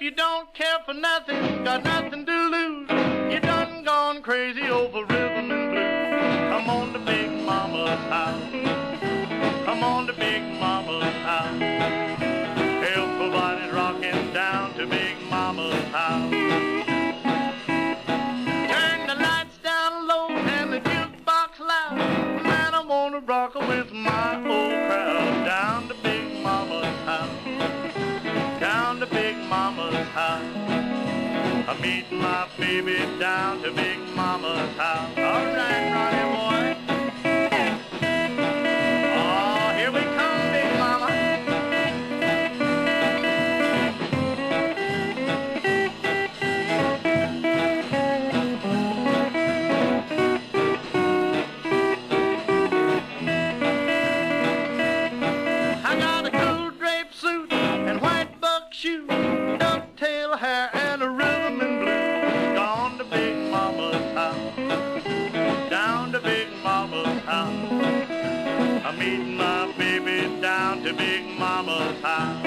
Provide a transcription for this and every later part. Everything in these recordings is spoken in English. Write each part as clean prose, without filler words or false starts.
you don't care for nothing, got nothing to lose. You done gone crazy over rhythm and blues. Come on to Big Mama's house. Come on to Big Mama's house. Everybody's rocking down to Big Mama's house. Turn the lights down low and the jukebox loud. Man, I wanna rock with my old crowd down to Big Mama's house. Down to Big Mama's house. I meet my baby down to Big Mama's house. All right, Ronnie boy. Oh, here we come, Big Mama. I got a cool drape suit and white buck shoes, ducktail hair and a rhythm and blues. Gone to Big Mama's house, down to Big Mama's house. I'm meeting my baby down to Big Mama's house.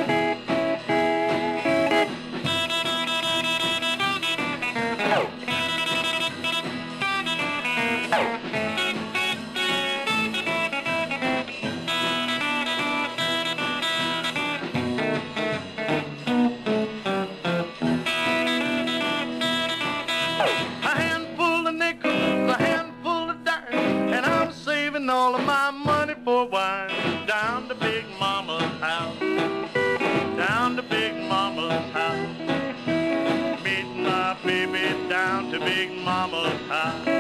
All of my money for wine. Down to Big Mama's house. Down to Big Mama's house. Meet my baby down to Big Mama's house.